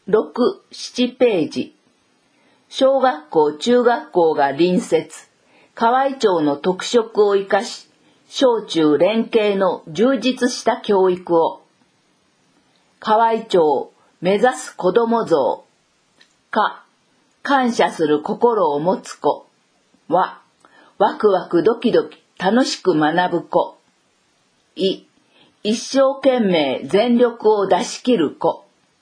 6、7ページ。小学校、中学校が隣接。河合町の特色を生かし、小中連携の充実した教育を。河合町目指す子ども像。感謝する心を持つ子。ワクワクドキドキ楽しく学ぶ子。一生懸命全力を出し切る子。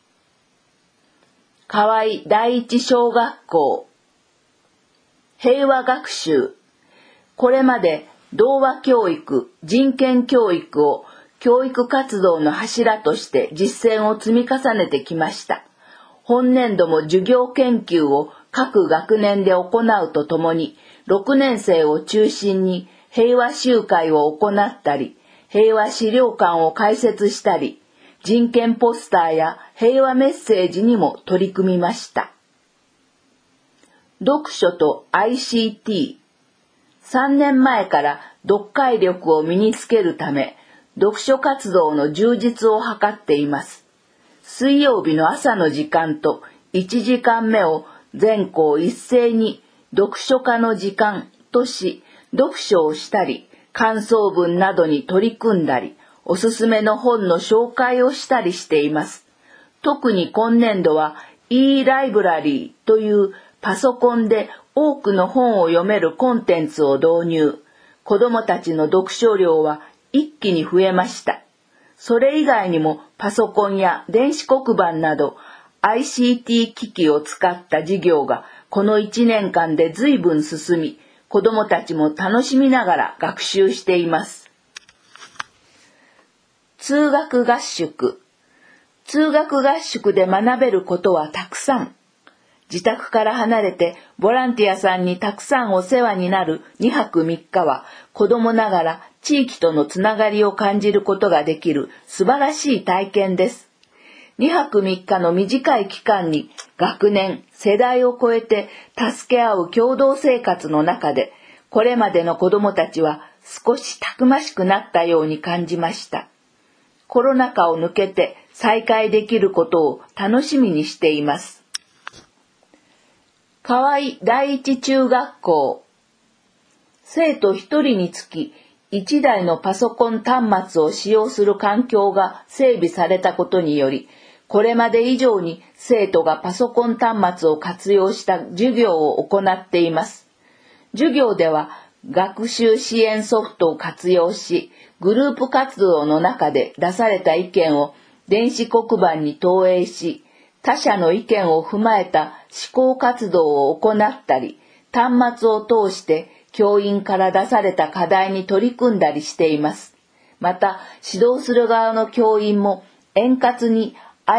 河合第一小学校。平和学習。これまで童話教育、人権教育を教育活動の柱として実践を積み重ねてきました。本年度も授業研究を各学年で行うとともに、6年生を中心に平和集会を行ったり、平和資料館を開設したり、人権ポスターや平和メッセージにも取り組みました。読書と ICT。3年前から読解力を身につけるため、読書活動の充実を図っています。水曜日の朝の時間と1時間目を全校一斉に読書家の時間とし、読書をしたり、感想文などに取り組んだり、おすすめの本の紹介をしたりしています。特に今年度は e ライブラリーというパソコンで多くの本を読めるコンテンツを導入。子どもたちの読書量は一気に増えました。それ以外にもパソコンや電子黒板など ICT 機器を使った授業がこの1年間で随分進み、子どもたちも楽しみながら学習しています。通学合宿。通学合宿で学べることはたくさん。自宅から離れてボランティアさんにたくさんお世話になる2泊3日は子供ながら地域とのつながりを感じることができる素晴らしい体験です。2泊3日の短い期間に学年、世代を超えて助け合う共同生活の中でこれまでの子供たちは少したくましくなったように感じました。コロナ禍を抜けて再会できることを楽しみにしています。河合第一中学校。生徒1人につき1台のパソコン端末を使用する環境が整備されたことにより、これまで以上に生徒がパソコン端末を活用した授業を行っています。授業では学習支援ソフトを活用し、グループ活動の中で出された意見を電子黒板に投影し、他者の意見を踏まえた思考活動を行ったり、端末を通して教員から出された課題に取り組んだりしています。また、指導する側の教員も円滑に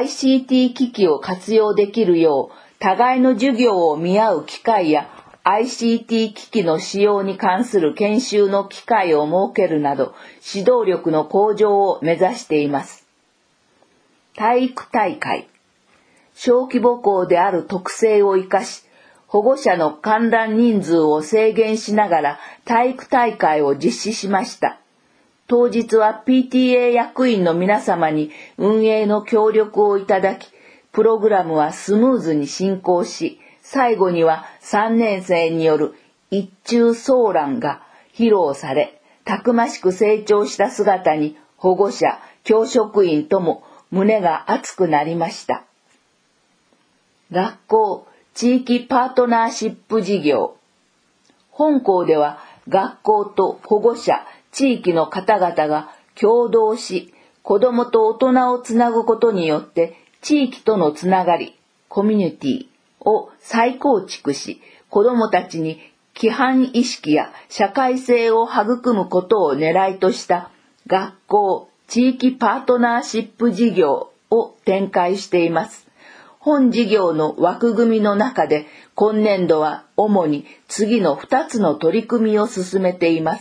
ICT 機器を活用できるよう、互いの授業を見合う機会や ICT 機器の使用に関する研修の機会を設けるなど、指導力の向上を目指しています。体育大会。小規模校である特性を生かし、保護者の観覧人数を制限しながら体育大会を実施しました。当日は PTA 役員の皆様に運営の協力をいただき、プログラムはスムーズに進行し、最後には3年生による一中総覧が披露され、たくましく成長した姿に保護者、教職員とも胸が熱くなりました。学校地域パートナーシップ事業。本校では学校と保護者、地域の方々が協働し、子どもと大人をつなぐことによって地域とのつながり、コミュニティを再構築し、子どもたちに規範意識や社会性を育むことを狙いとした学校地域パートナーシップ事業を展開しています。本事業の枠組みの中で今年度は主に次の2つの取り組みを進めています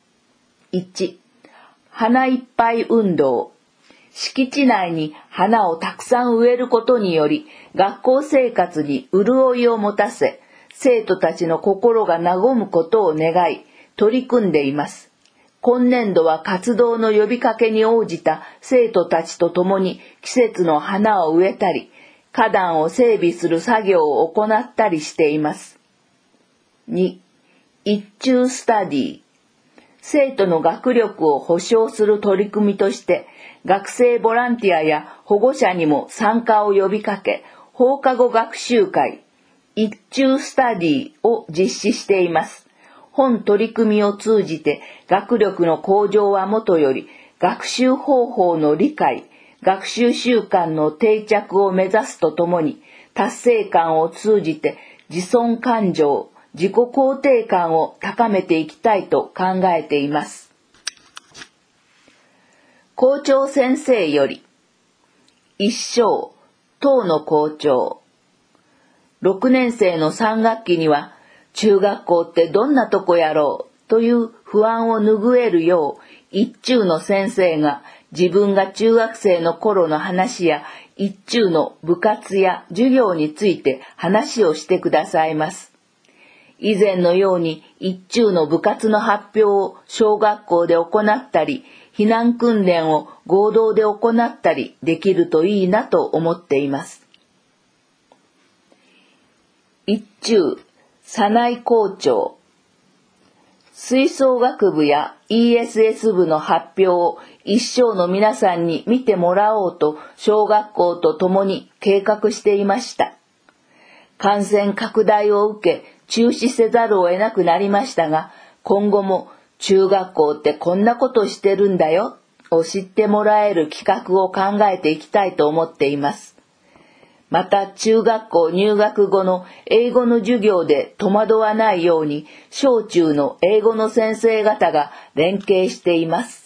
。1、花いっぱい運動。敷地内に花をたくさん植えることにより学校生活に潤いを持たせ、生徒たちの心が和むことを願い取り組んでいます。今年度は活動の呼びかけに応じた生徒たちと共に季節の花を植えたり、 花壇を整備する作業を行ったりしています。2、一中スタディ。生徒の学力を保障する取り組みとして、学生ボランティアや保護者にも参加を呼びかけ、放課後学習会、一中スタディを実施しています。本取り組みを通じて学力の向上はもとより、学習方法の理解、学習習慣の定着を目指すとともに、達成感を通じて自尊感情、自己肯定感を高めていきたいと考えています。校長先生より、一章、当の校長。6年生の3学期には、中学校ってどんなとこやろうという不安を拭えるよう、一中の先生が自分が中学生の頃の話や一中の部活や授業について話をしてくださいます。以前のように一中の部活の発表を小学校で行ったり、避難訓練を合同で行ったりできるといいなと思っています。一中、早内校長。吹奏楽部や ESS 部の発表を一生の皆さんに見てもらおうと小学校と共に計画していました。感染拡大を受け中止せざるを得なくなりましたが、今後も中学校ってこんなことしてるんだよを知ってもらえる企画を考えていきたいと思っています。また中学校入学後の英語の授業で戸惑わないように小中の英語の先生方が連携しています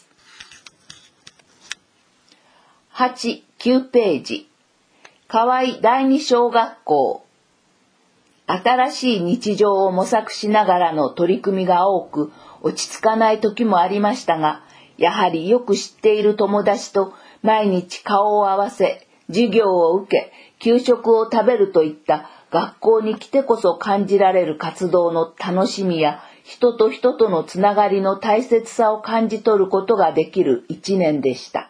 。8、9ページ。河合第二小学校。新しい日常を模索しながらの取り組みが多く、落ち着かない時もありましたが、やはりよく知っている友達と毎日顔を合わせ、授業を受け、給食を食べるといった学校に来てこそ感じられる活動の楽しみや、人と人とのつながりの大切さを感じ取ることができる一年でした。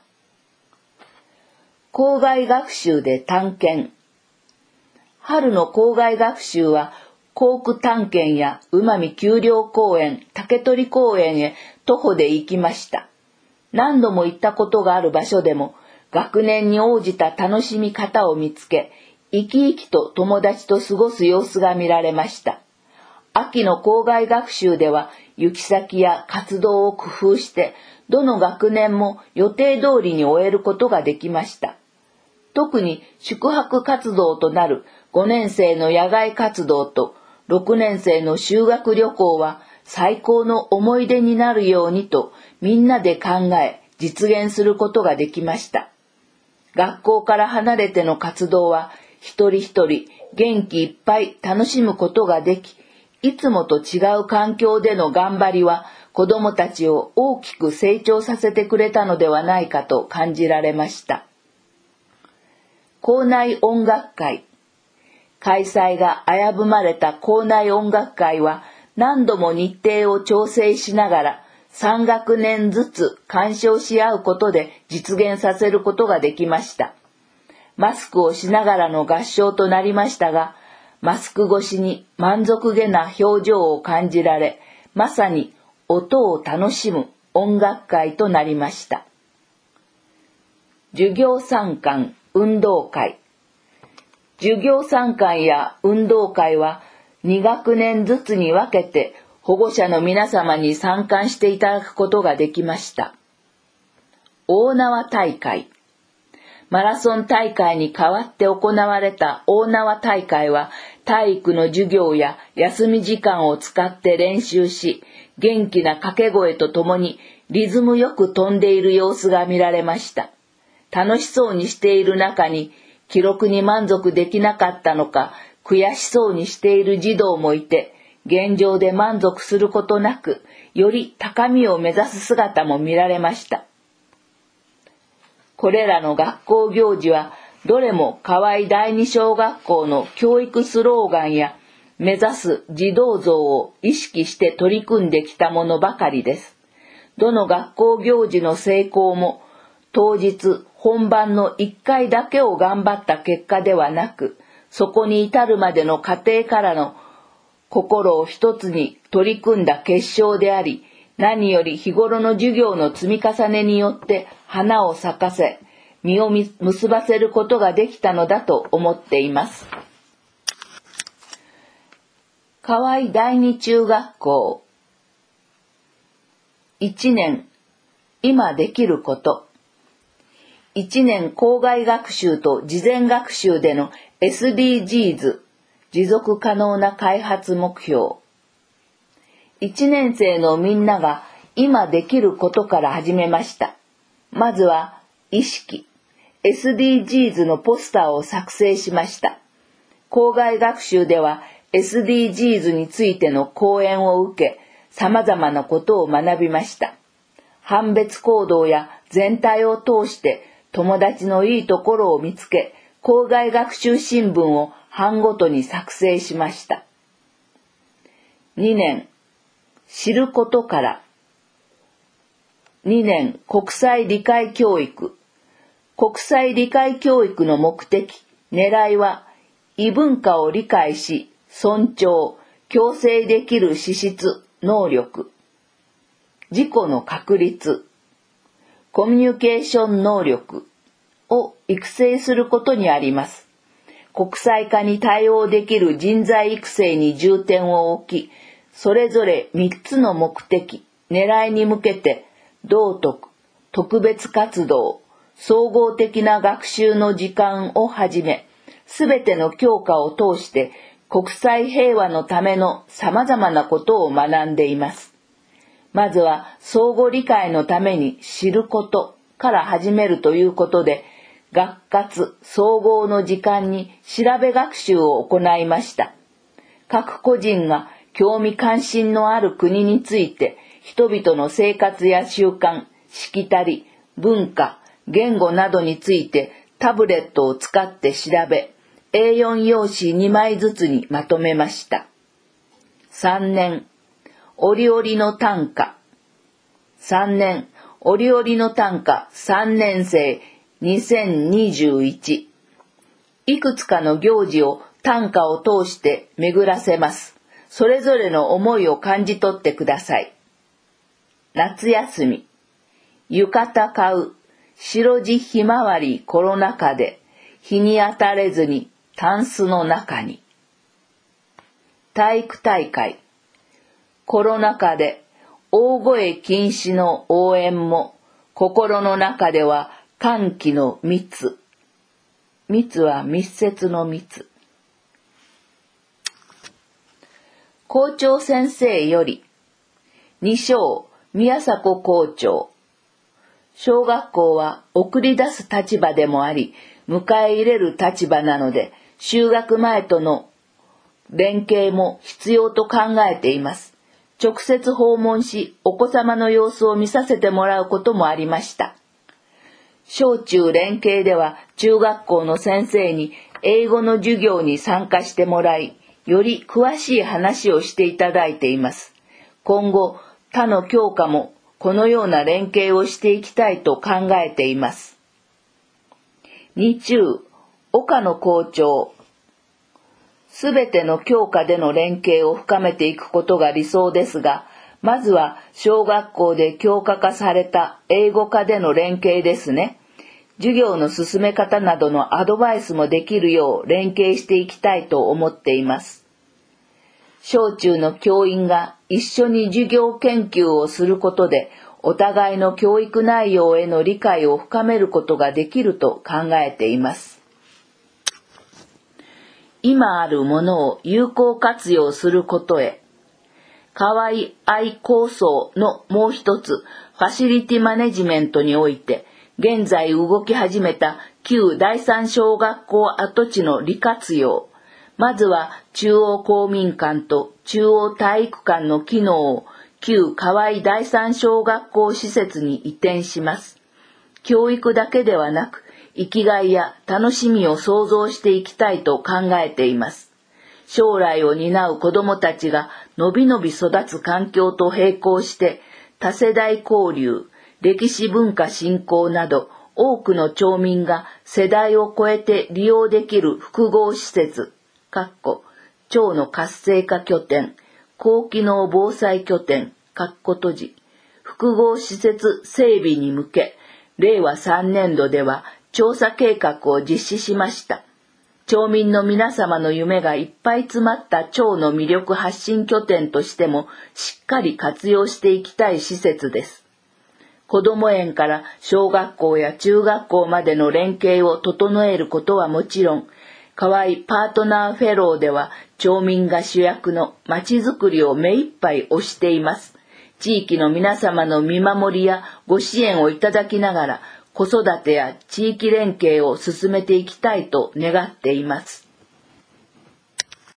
校外学習で探検。春の校外学習は校区探検や馬見丘陵公園、竹取公園へ徒歩で行きました。何度も行ったことがある場所でも学年に応じた楽しみ方を見つけ、生き生きと友達と過ごす様子が見られました。秋の校外学習では行き先や活動を工夫して、どの学年も予定通りに終えることができました。特に宿泊活動となる5年生の野外活動と6年生の修学旅行は最高の思い出になるようにとみんなで考え実現することができました。学校から離れての活動は一人一人元気いっぱい楽しむことができ、いつもと違う環境での頑張りは子どもたちを大きく成長させてくれたのではないかと感じられました。校内音楽会。開催が危ぶまれた校内音楽会は何度も日程を調整しながら3学年ずつ鑑賞し合うことで実現させることができました。マスクをしながらの合唱となりましたが、マスク越しに満足げな表情を感じられ、まさに音を楽しむ音楽会となりました。授業参観運動会。授業参観や運動会は2学年ずつに分けて保護者の皆様に参観していただくことができました。大縄大会。マラソン大会に代わって行われた大縄大会は体育の授業や休み時間を使って練習し、元気な掛け声とともにリズムよく飛んでいる様子が見られました。楽しそうにしている中に記録に満足できなかったのか悔しそうにしている児童もいて、現状で満足することなくより高みを目指す姿も見られました。これらの学校行事はどれも河合第二小学校の教育スローガンや目指す児童像を意識して取り組んできたものばかりです。どの学校行事の成功も当日本番の1回だけを頑張った結果ではなく、そこに至るまでの過程からの心を一つに取り組んだ結晶であり、何より日頃の授業の積み重ねによって花を咲かせ、実を結ばせることができたのだと思っています。河合第二中学校。1年、今できること。1年校外学習と事前学習での SDGs、持続可能な開発目標。1年生のみんなが今できることから始めました。まずは意識、SDGs のポスターを作成しました。校外学習では SDGs についての講演を受け、様々なことを学びました。判別行動や全体を通して友達のいいところを見つけ、校外学習新聞を班ごとに作成しました。2年、知ることから。2年、国際理解教育。国際理解教育の目的、狙いは、異文化を理解し、尊重、共生できる資質、能力。自己の確立、コミュニケーション能力を育成することにあります。国際化に対応できる人材育成に重点を置き、それぞれ3つの目的、狙いに向けて、道徳、特別活動、総合的な学習の時間をはじめ、すべての教科を通して国際平和のための様々なことを学んでいます。まずは相互理解のために知ることから始めるということで、学活総合の時間に調べ学習を行いました。各個人が興味関心のある国について、人々の生活や習慣、しきたり、文化、言語などについてタブレットを使って調べ、A4 用紙2枚ずつにまとめました。3年、折々の短歌。3年、折々の短歌3年生2021。いくつかの行事を短歌を通して巡らせます。それぞれの思いを感じ取ってください。夏休み。浴衣買う。白地ひまわりコロナ禍で。日に当たれずにタンスの中に。体育大会。コロナ禍で大声禁止の応援も、心の中では歓喜の密。密は密接の密。校長先生より、二小宮迫校長。小学校は送り出す立場でもあり、迎え入れる立場なので、就学前との連携も必要と考えています。直接訪問し、お子様の様子を見させてもらうこともありました。小中連携では、中学校の先生に英語の授業に参加してもらい、より詳しい話をしていただいています。今後、他の教科もこのような連携をしていきたいと考えています。2中、岡野校長。すべての教科での連携を深めていくことが理想ですが、まずは小学校で教科化された英語科での連携ですね。授業の進め方などのアドバイスもできるよう連携していきたいと思っています。小中の教員が一緒に授業研究をすることで、お互いの教育内容への理解を深めることができると考えています。今あるものを有効活用することへ。河合愛構想のもう一つ、ファシリティマネジメントにおいて、現在動き始めた旧第三小学校跡地の利活用。まずは中央公民館と中央体育館の機能を旧河合第三小学校施設に移転します。教育だけではなく、生きがいや楽しみを創造していきたいと考えています。将来を担う子どもたちがのびのび育つ環境と並行して、多世代交流、歴史文化振興など多くの町民が世代を超えて利用できる複合施設、町の活性化拠点、高機能防災拠点、複合施設整備に向け、令和3年度では調査計画を実施しました。町民の皆様の夢がいっぱい詰まった町の魅力発信拠点としてもしっかり活用していきたい施設です。子ども園から小学校や中学校までの連携を整えることはもちろん、河合パートナーフェローでは町民が主役のまちづくりを目いっぱい推しています。地域の皆様の見守りやご支援をいただきながら、子育てや地域連携を進めていきたいと願っています。